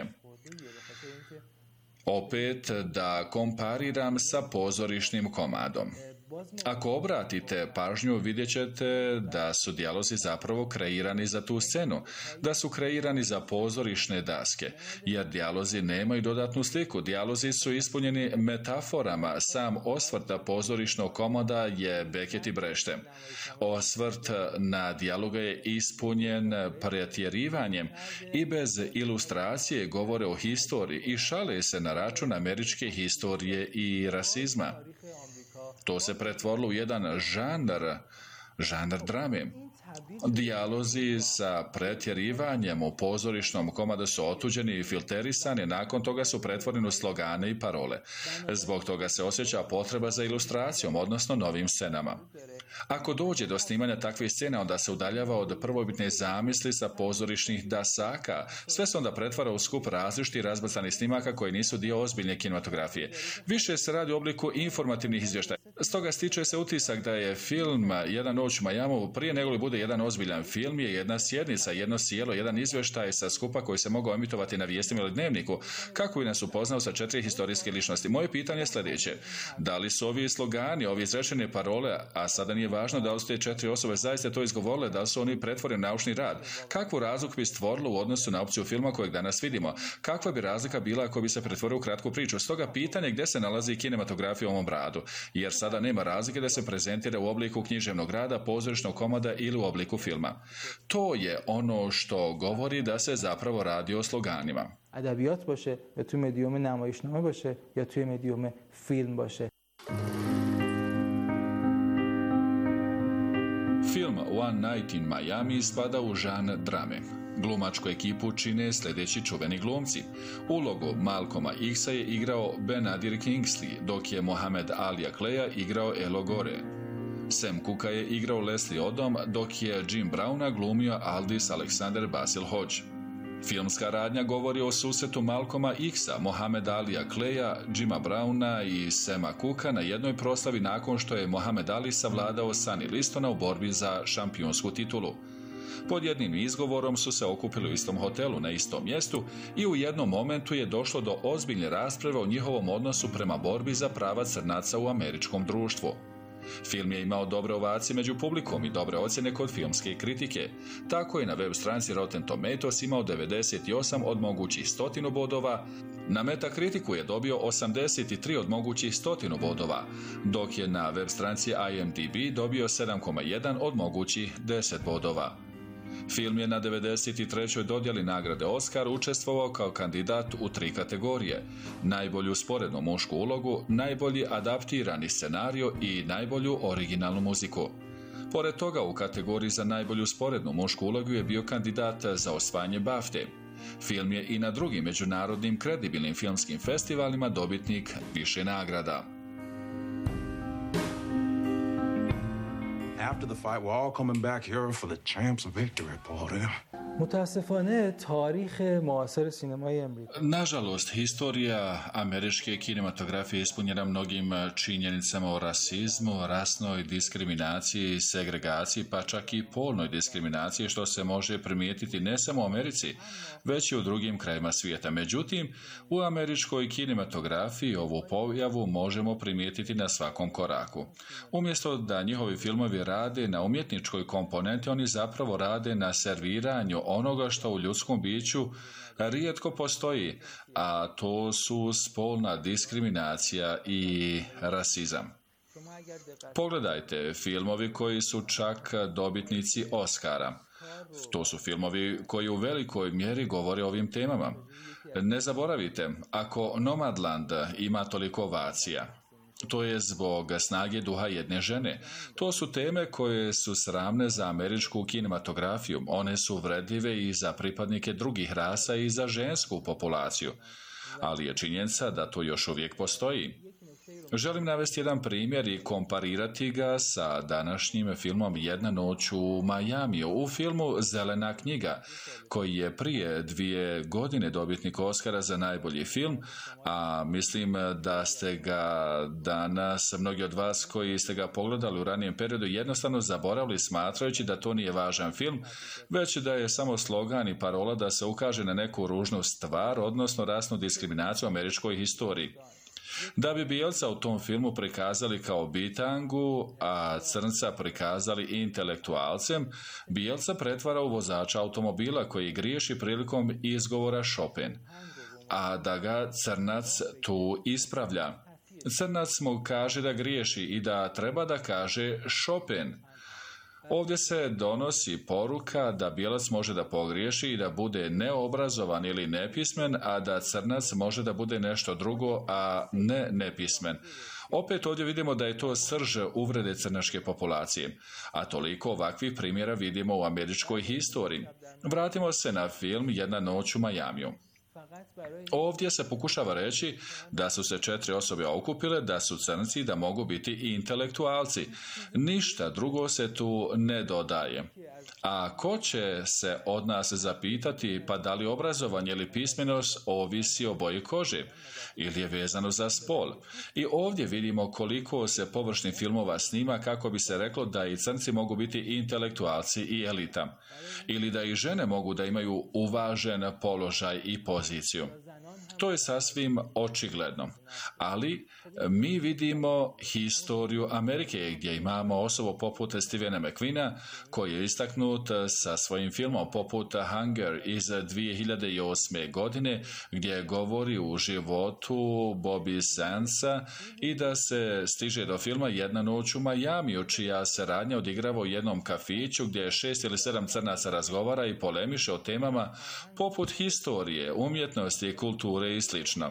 Opet da kompariram sa pozorišnim komadom. Ako obratite pažnju, vidjet ćete da su dijalozi zapravo kreirani za tu scenu, da su kreirani za pozorišne daske, jer dijalozi nemaju dodatnu sliku. Dijalozi su ispunjeni metaforama. Sam osvrt pozorišnog komada je Beckett i Brešte. Osvrt na dijaloga je ispunjen pretjerivanjem i bez ilustracije govore o historiji i šale se na račun američke historije i rasizma. To se pretvorilo u jedan žanr, žanr drame. Dijalozi sa pretjerivanjem u pozorišnom komadu su otuđeni i filterisani, nakon toga su pretvoreni u slogane i parole. Zbog toga se osjeća potreba za ilustracijom, odnosno novim scenama. Ako dođe do snimanja takvih scena, onda se udaljava od prvobitne zamisli sa pozorišnih dasaka. Sve se onda pretvara u skup različitih razbacanih snimaka koji nisu dio ozbiljne kinematografije. Više se radi u obliku informativnih izvještaja. Stoga stiče se utisak da je film Jedna noć u Miamiju prije nego li bude jedan ozbiljan film je jedna sjednica, jedno sjelo, jedan izvještaj sa skupa koji se mogao emitovati na vijestima ili dnevniku, kako bi nas upoznao sa četiri historijske ličnosti. Moje pitanje je sljedeće. Da li su ovi slogani, ovi izrečene parole, a sada nije važno da li su te četiri osobe zaista to izgovorile, da li su oni pretvoreni naučni rad, kakvu razliku bi stvorilo u odnosu na opciju filma kojeg danas vidimo? Kakva bi razlika bila ako bi se pretvorio u kratku priču? Stoga pitanje gdje se nalazi kinematografija u ovom radu, jer sada nema razlike da se prezentira u obliku književnog rada, pozorišnog komada ili u obliku filma. To je ono što govori da se zapravo radi o sloganima. ادبیات باشه یا توی مدیوم نمایشنامه باشه یا توی مدیوم فیلم باشه. Film One Night in Miami spada u žanr drame. Glumačku ekipu čine sljedeći čuveni glumci. Ulogu Malcolma X-a je igrao Benadir Kingsley, dok je Mohamed Ali Akleja igrao Elo Gore. Sam Cooka je igrao Leslie Odom, dok je Jim Browna glumio Aldis Alexander Basil Hodge. Filmska radnja govori o susretu Malcolma X-a, Mohamed Ali Akleja, Jima Browna i Sama Cooka na jednoj proslavi nakon što je Mohamed Ali savladao Sonny Listona u borbi za šampionsku titulu. Pod jednim izgovorom su se okupili u istom hotelu na istom mjestu i u jednom momentu je došlo do ozbiljne rasprave o njihovom odnosu prema borbi za prava crnaca u američkom društvu. Film je imao dobre ovacije među publikom i dobre ocjene kod filmske kritike. Tako je na web stranici Rotten Tomatoes imao devedeset osam od mogućih stotinu bodova, na Metakritiku je dobio osamdeset tri od mogućih stotinu bodova, dok je na web stranici I M D B dobio sedam zarez jedan od mogućih deset bodova. Film je na devedeset trećoj dodjeli nagrade Oscar učestvovao kao kandidat u tri kategorije: najbolju sporednu mušku ulogu, najbolji adaptirani scenario i najbolju originalnu muziku. Pored toga, u kategoriji za najbolju sporednu mušku ulogu je bio kandidat za osvajanje BAFTA. Film je i na drugim međunarodnim kredibilnim filmskim festivalima dobitnik više nagrada. After the fight, we're all coming back here for the champs victory, Paul. متاسفانه تاریخ معاصر سینمای امریکا. Nažalost, historija američke kinematografije ispunjena mnogim činjenicama o rasizmu, rasnoj diskriminaciji, segregaciji, pa čak i polnoj diskriminaciji, što se može primijetiti ne samo u Americi, već i u drugim krajima svijeta. Međutim, u američkoj kinematografiji ovu pojavu možemo primijetiti na svakom koraku. Umjesto da njihovi filmovi rade na umjetničkoj komponenti, oni zapravo rade na serviranju onoga što u ljudskom biću rijetko postoji, a to su spolna diskriminacija i rasizam. Pogledajte filmovi koji su čak dobitnici Oscara. To su filmovi koji u velikoj mjeri govore o ovim temama. Ne zaboravite, ako Nomadland ima toliko ovacija, to je zbog snage duha jedne žene. To su teme koje su sramne za američku kinematografiju. One su vredljive i za pripadnike drugih rasa i za žensku populaciju. Ali je činjenica da to još uvijek postoji. Želim navesti jedan primjer i komparirati ga sa današnjim filmom Jedna noć u Miamiju. U filmu Zelena knjiga, koji je prije dvije godine dobitnik Oscara za najbolji film, a mislim da ste ga danas, mnogi od vas koji ste ga pogledali u ranijem periodu, jednostavno zaboravili smatrajući da to nije važan film, već da je samo slogan i parola da se ukaže na neku ružnu stvar, odnosno rasnu diskriminaciju u američkoj historiji. Da bi bijelca u tom filmu prikazali kao bitangu, a crnca prikazali intelektualcem, bijelca pretvara u vozača automobila koji griješi prilikom izgovora Chopin, a da ga crnac tu ispravlja. Crnac mu kaže da griješi i da treba da kaže Chopin. Ovdje se donosi poruka da bijelac može da pogriješi i da bude neobrazovan ili nepismen, a da crnac može da bude nešto drugo, a ne nepismen. Opet ovdje vidimo da je to srž uvrede crnačke populacije, a toliko ovakvih primjera vidimo u američkoj historiji. Vratimo se na film Jedna noć u Miamiju. Ovdje se pokušava reći da su se četiri osobe okupile, da su crnci, da mogu biti i intelektualci. Ništa drugo se tu ne dodaje. A ko će se od nas zapitati pa da li obrazovanje ili pismenost ovisi o boji kože ili je vezano za spol? I ovdje vidimo koliko se površnih filmova snima kako bi se reklo da i crnci mogu biti intelektualci i elita. Ili da i žene mogu da imaju uvažen položaj i poziciju. To je sasvim očigledno. Ali mi vidimo historiju Amerike gdje imamo osobu poput Stevena McQueena koji je istaknut sa svojim filmom poput Hunger iz dvije hiljade osme. godine gdje govori u životu Bobby Sandsa i da se stiže do filma Jedna noć u Majamiju čija se radnja odigrava u jednom kafiću gdje je šest ili sedam crnaca razgovara i polemiše o temama poput historije, umjetnosti, kulture i slično.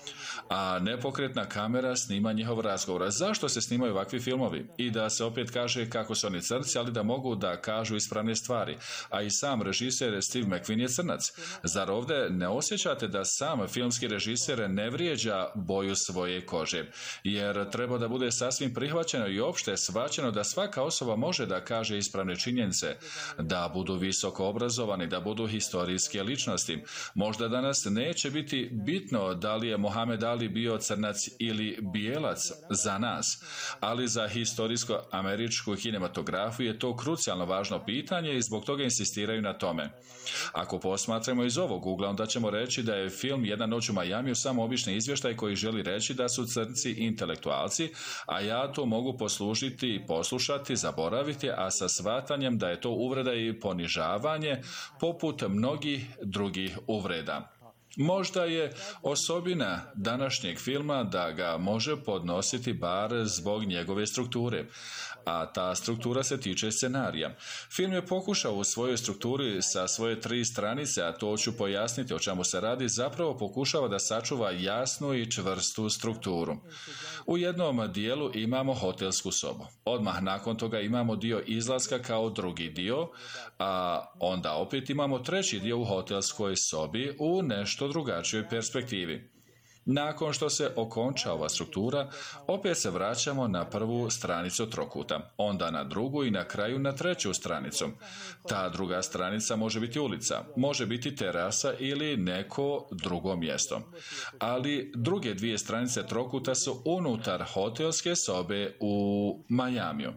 A nepokretna kamera snima njihov razgovor. Zašto se snimaju ovakvi filmovi? I da se opet kaže kako su oni crnci, ali da mogu da kažu ispravne stvari. A i sam režiser Steve McQueen je crnac. Zar ovdje ne osjećate da sam filmski režiser ne vrijeđa boju svoje kože? Jer treba da bude sasvim prihvaćeno i opšte shvaćeno da svaka osoba može da kaže ispravne činjenice, da budu visoko obrazovani, da budu historijske ličnosti. Možda danas neće biti bitno da li je Mohamed Ali bio crnac ili bijelac za nas, ali za historijsko-američku kinematografiju je to krucijalno važno pitanje i zbog toga insistiraju na tome. Ako posmatramo iz ovog ugla, onda ćemo reći da je film Jedna noć u Majamiju samo obični izvještaj koji želi reći da su crnci intelektualci, a ja to mogu poslužiti i poslušati, zaboraviti, a sa shvatanjem da je to uvreda i ponižavanje poput mnogih drugih uvreda. Možda je osobina današnjeg filma da ga može podnositi bar zbog njegove strukture, a ta struktura se tiče scenarija. Film je pokušao u svojoj strukturi sa svoje tri stranice, a to ću pojasniti o čemu se radi, zapravo pokušava da sačuva jasnu i čvrstu strukturu. U jednom dijelu imamo hotelsku sobu. Odmah nakon toga imamo dio izlaska kao drugi dio, a onda opet imamo treći dio u hotelskoj sobi u nešto drugačijoj perspektivi. Nakon što se okonča ova struktura, opet se vraćamo na prvu stranicu trokuta, onda na drugu i na kraju na treću stranicu. Ta druga stranica može biti ulica, može biti terasa ili neko drugo mjesto. Ali druge dvije stranice trokuta su unutar hotelske sobe u Majamiju.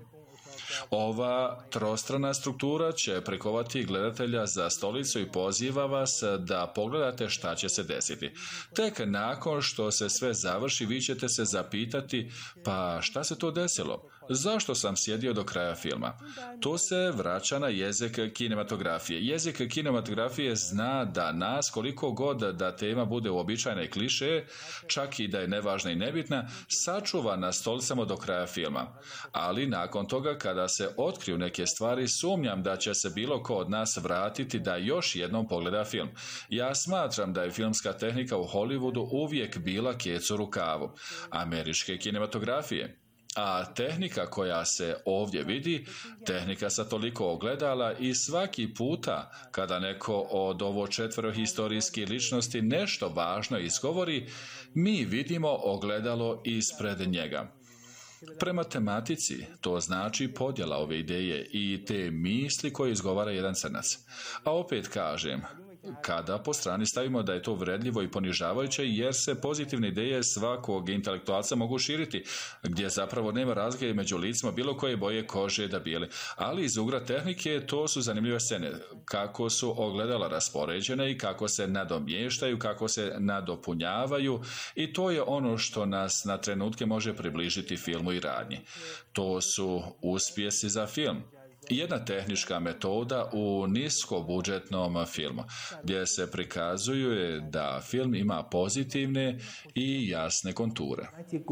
Ova trostrana struktura će prikovati gledatelja za stolicu i poziva vas da pogledate šta će se desiti. Tek nakon što se sve završi, vi ćete se zapitati, pa šta se to desilo? Zašto sam sjedio do kraja filma? To se vraća na jezik kinematografije. Jezik kinematografije zna da nas, koliko god da tema bude uobičajena i kliše, čak i da je nevažna i nebitna, sačuva na stolicama do kraja filma. Ali nakon toga, kada se otkriju neke stvari, sumnjam da će se bilo ko od nas vratiti da još jednom pogleda film. Ja smatram da je filmska tehnika u Hollywoodu uvijek bila kec u rukavu američke kinematografije. A tehnika koja se ovdje vidi, tehnika sa toliko ogledala i svaki puta kada neko od ovo četvero historijskih ličnosti nešto važno izgovori, mi vidimo ogledalo ispred njega. Prema tematici, to znači podjela ove ideje i te misli koje izgovara jedan crnac. A opet kažem, kada po strani stavimo da je to vredljivo i ponižavajuće jer se pozitivne ideje svakog intelektualca mogu širiti, gdje zapravo nema razlike među licima bilo koje boje kože da bijele. Ali iz ugla tehnike to su zanimljive scene, kako su ogledala raspoređene i kako se nadomještaju, kako se nadopunjavaju i to je ono što nas na trenutke može približiti filmu i radnji. To su uspjesi za film. Jedna tehnička metoda u niskobudžetnom filmu, gdje se prikazuje da film ima pozitivne i jasne konture.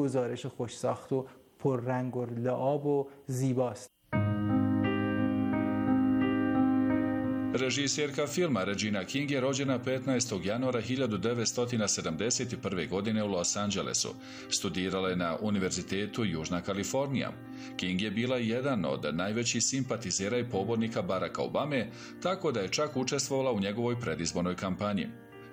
Režisjerka filma Regina King je rođena petnaestog januara hiljadu devetsto sedamdeset prve. godine u Los Angelesu. Studirala je na Univerzitetu Južna Kalifornija. King je bila jedan od najvećih simpatizera i pobornika Baracka Obame, tako da je čak učestvovala u njegovoj predizbornoj kampanji.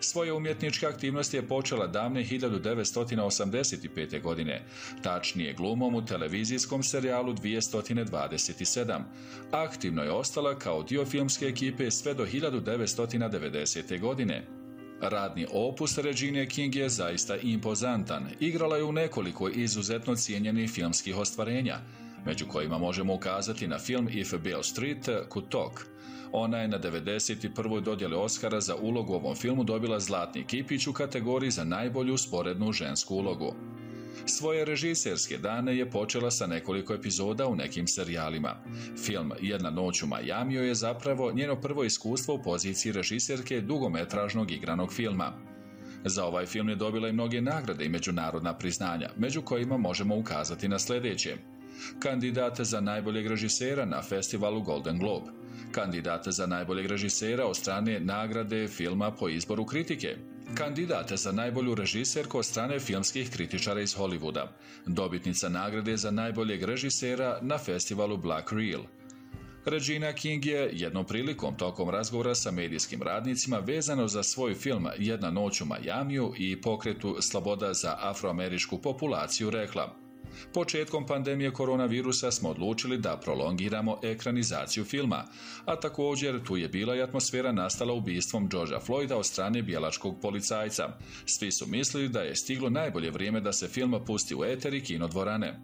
Svoje umjetničke aktivnosti je počela davne hiljadu devetsto osamdeset pete. godine, tačnije glumom u televizijskom serijalu dvjesto dvadeset sedam. Aktivno je ostala kao dio filmske ekipe sve do hiljadu devetsto devedesete. godine. Radni opus Regine King je zaista impozantan. Igrala je u nekoliko izuzetno cijenjenih filmskih ostvarenja, među kojima možemo ukazati na film If Beale Street Could Talk. Ona je na devedeset prvoj dodjeli Oscara za ulogu u ovom filmu dobila Zlatni kipić u kategoriji za najbolju sporednu žensku ulogu. Svoje režiserske dane je počela sa nekoliko epizoda u nekim serijalima. Film Jedna noć u Majamiju je zapravo njeno prvo iskustvo u poziciji režiserke dugometražnog igranog filma. Za ovaj film je dobila i mnoge nagrade i međunarodna priznanja, među kojima možemo ukazati na sljedeće. Kandidat za najboljeg režisera na festivalu Golden Globe. Kandidat za najboljeg režisera od strane nagrade filma po izboru kritike. Kandidat za najbolju režiserku od strane filmskih kritičara iz Hollywooda. Dobitnica nagrade za najboljeg režisera na festivalu Black Reel. Regina King je jednom prilikom tokom razgovora sa medijskim radnicima vezano za svoj film Jedna noć u Majamiju i pokretu Sloboda za afroameričku populaciju rekla: početkom pandemije koronavirusa smo odlučili da prolongiramo ekranizaciju filma, a također tu je bila i atmosfera nastala ubistvom Georgea Floyda od strane bijelačkog policajca. Svi su mislili da je stiglo najbolje vrijeme da se film pusti u eter i kinodvorane.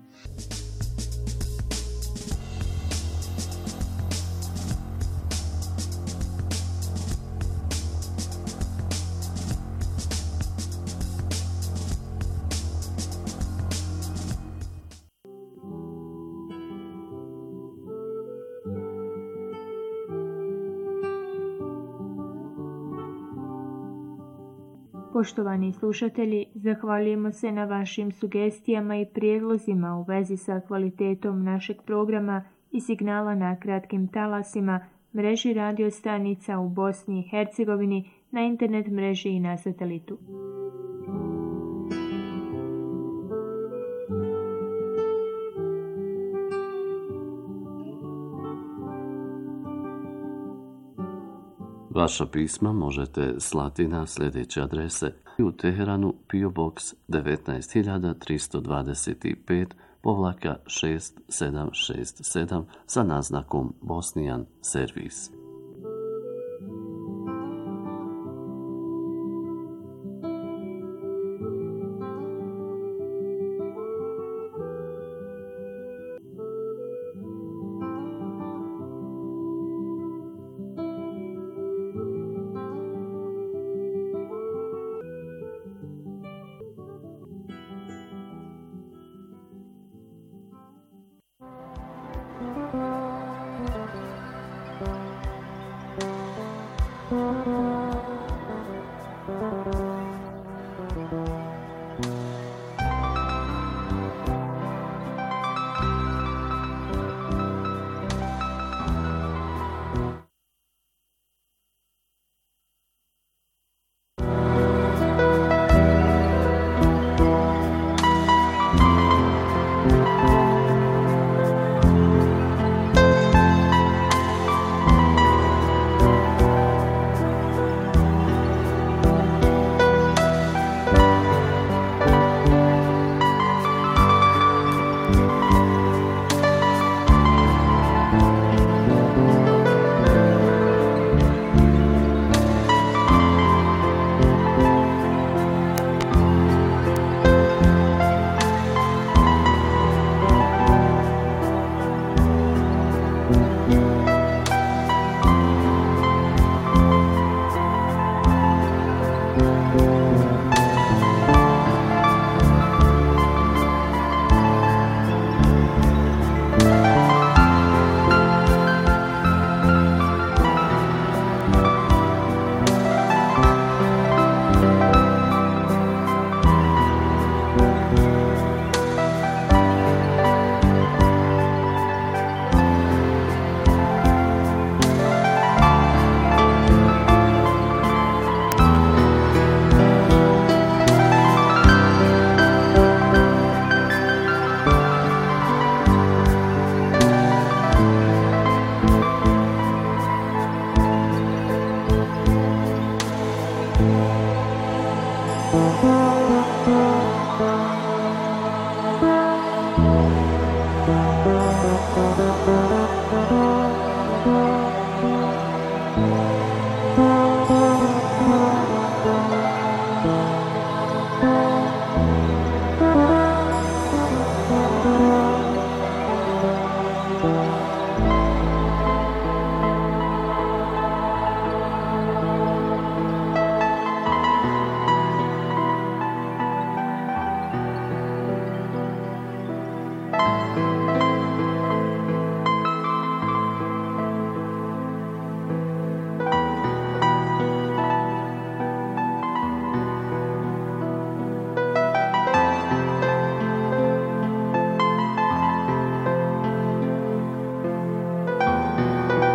Poštovani slušatelji, zahvaljujemo se na vašim sugestijama i prijedlozima u vezi sa kvalitetom našeg programa i signala na kratkim talasima, mreži radio stanica u Bosni i Hercegovini, na internet mreži i na satelitu. Vaša pisma možete slati na sljedeće adrese: u Teheranu P O Box devetnaest hiljada tristo dvadeset pet povlaka šest sedam šest sedam sa naznakom Bosnijan servis. Thank you.